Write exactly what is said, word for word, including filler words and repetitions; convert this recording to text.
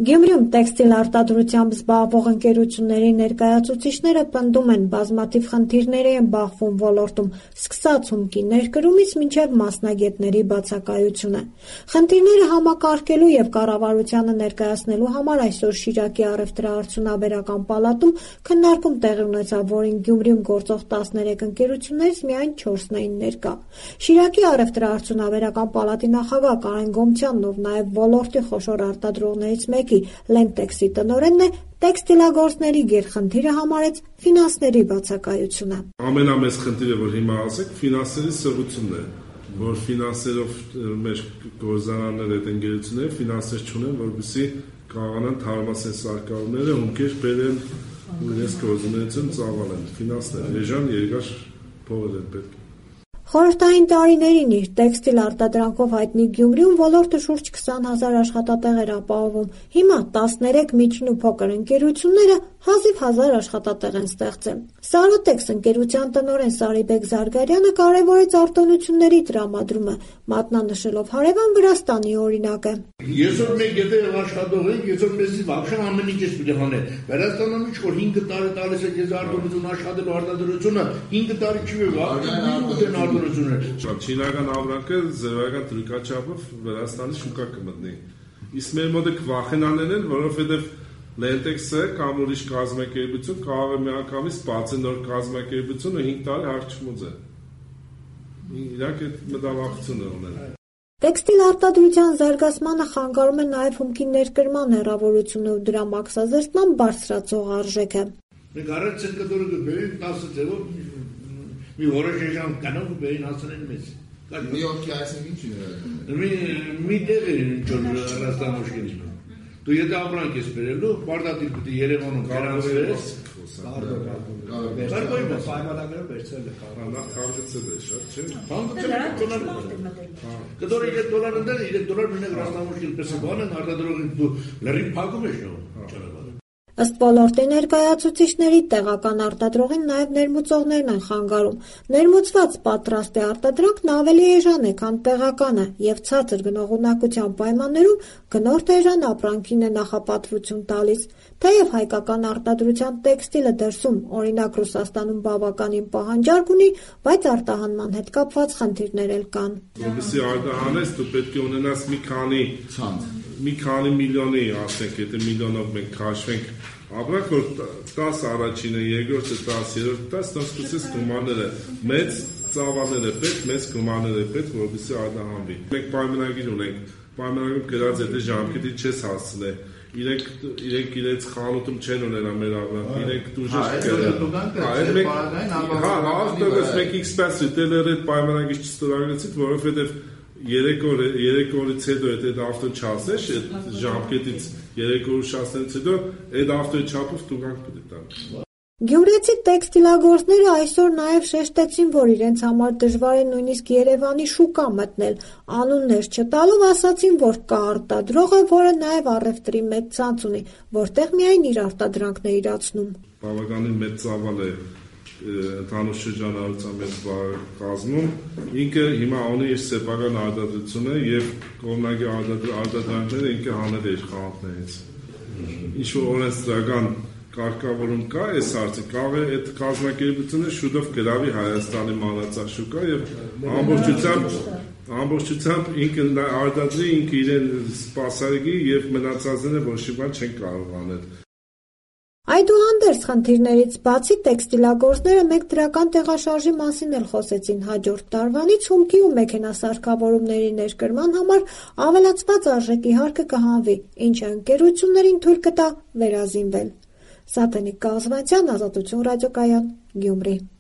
Գյումրիում տեքստիլ արտադրությամբ զբաղվող ընկերությունների ներկայացուցիչները պնդում են, բազմաթիվ խնդիրների են բախվում ոլորտում, սկսած հումքի ներկրումից մինչև մասնագետների բացակայությունը։ Խնդիրները համակարգելու և կառավարությանը ներկայացնելու համար այսօր Շիրակի առևտրաարդյունաբերական պալատում քննարկում տեղի ունեցավ, որին Գյումրիում գործող տասներեք ընկերություններից միայն չորսն էին ներկա։ Շիրակի առևտրաարդյունաբերական պալատի նախագահ Կարեն Գոմչյանն, ով նաև ոլորտի խոշոր արտադրողներից մեկի Լենտեքսի տնօրենն է, տեքստիլագործների գերխնդիրը համարեց ֆինանսների բացակայությունը։ Ամենամեծ խնդիրը, որ հիմա ասեք, ֆինանսների սղությունն է, որ ֆինանսերով մեր գործարանները, այդ ընկերությունները ֆինանսեր չունեն, որպեսզի կարողանան թարմացնել սարքավորումները, հումքեր բերեն ու իրենց գործունեություն ծավալեն։ Ֆինանսներ, էժան, երկար փողեր են պետք։ Խորհրդային տարիներին իր տեքստիլ արտադրանքով հայտնի Գյումրիում ոլորտը շուրջ քսան հազար աշխատատեղ էր ապահովում։ Հիմա տասներեք միջին ու փոքր ընկերությունները հազիվ հազար աշխատատեղ են ստեղծել։ Սարոտեքս ընկերության տնօրեն Սարիբեկ Զարգարյանը կարևորեց արտոնությունների տրամադրումը, մատնանշելով հարևան Վրաստանի օրինակը։ Այսօր մենք եթե աշխատող ենք, այսօր մեզի վաղշան ամեն ինչ պետք է հանել։ Վրաստանում ինչ որ հինգ տարի տալիս է քեզ արտոնություն աշխատելու արտադրությունը, հինգ տարի չի արտոնությունը։ Չինական ավրանքը զրոյական դրույքաչափով Վրաստանի շուկա կմտնի։ Իսկ մեր մոտ վախենալն են, որովհետև Լենտեքսը կամ ուրիշ կազմակերպություն կարող է միանգամից բացի նոր կազմակերպությունը հինգ տարի հարցմուծ է։ Իրանք այդ մտավախությունը ունեն։ Տեքստիլ արտադրության զարգացմանը խանգարում է նաև հումքի ներկրման հեռավորությունը ու դրա մաքսազերծման բարձրացող արժեքը։ Մենք առաջ ցերկդորը գբերին տասը ձևով մի որոշ ժամ կանոն գբերին հասնեն մեզ։ Նյույորքի այսինքն ինչ է։ Մի մի դեր են ճոր ռաստամոշկին։ Դու եթե ապրանք ես բերելու, պարտադիր պետք է Երևանում գրանցվես։ Կարո՞ղ է պայմանագրը վերցնել է կարող։ Նա կարգացել է շատ, չէ՞։ Կդորը երեք դոլար ընդեր, երեք դոլար մենակ ռաստամոշկին պես բան են արտադրողին դու լրիվ փակում ես շո։ Ըստ ոլորտի ներկայացուցիչների տեղական արտադրողին նաև ներմուծողներն են խանգարում։ Ներմուծված պատրաստ է արտադրանքն ավելի էժան է, քան տեղականը, եւ ցածր գնողունակության պայմաններում գնորդ էժան ապրանքին է նախապատվություն տալիս։ Թեև հայկական արտադրության տեքստիլը դրսում, օրինակ Ռուսաստանում բավականին պահանջարկ ունի, բայց արտահանման հետ կապված խնդիրներ էլ կան։ Որպեսզի արտահանես, դու պետք է ունենաս մի քանի մի քանի միլիոնի, ասենք, եթե միլիոնով մենք քաշվենք, ապրանք որ տաս առաջինը, երկրորդը տաս, երրորդը տաս, դա սկսես գումարները, մեծ ծավալներ է պետք, մեծ գումարներ է պետք, որպեսզի արտահանվի։ Մենք պայմանագիր ունենք, պայմանագրում գրած եթե ժամկետի չես հասցնել, իրենք իրենք իրենց խանութում չեն ունենա մեր ապրանքը, իրենք դուժես կերեն։ Հա, հա, մենք expense retailer այդ պայմանագիր չստորագրեցիք, որովհետև երեք օր երեք օրից հետո այդ ավտո չասես, այդ ժամկետից երեք օր շասնից հետո այդ ավտոյի չափով տուգանք պետք է տան։ Գյումրեցի տեքստիլագործները այսօր նաև շեշտեցին, որ իրենց համար դժվար է նույնիսկ Երևանի շուկա մտնել, անուններ չտալով ասացին, որ կա արտադրողը, որը նաև առևտրի մեծ ցանց ունի, որտեղ միայն իր արտադրանքն է իրացնում։ Բավականին մեծ ծավալ է ընդհանուր շրջանառության մեծ կազմում, ինքը հիմա ունի իր սեփական արտադրությունը եւ կողմնակի արտադրանքները ինքը հանել է իր խանութներից։ Ինչ որ օրենսդրական կարգավորում կա, այս հարցը կարող է այդ կազմակերպությունը շուտով գրավի Հայաստանի մանրածաշուկա եւ ամբողջությամբ ամբողջությամբ ինքը արտադրի, ինքը իրեն սպասարկի եւ մնացածները ոչ մի բան չեն կարող անել։ Այդուհանդերձ խնդիրներից բացի տեքստիլագործները մեկ դրական տեղաշարժի մասին էլ խոսեցին հաջորդ տարվանից հումքի ու մեքենասարքավորումների ներկրման համար ավելացված արժեքի հարկը կհանվի, ինչը ընկերություններին թույլ կտա վերազինվել։ Սատենիկ Կազվանցյան, Ազատություն ռադիոկայան, Գյումրի։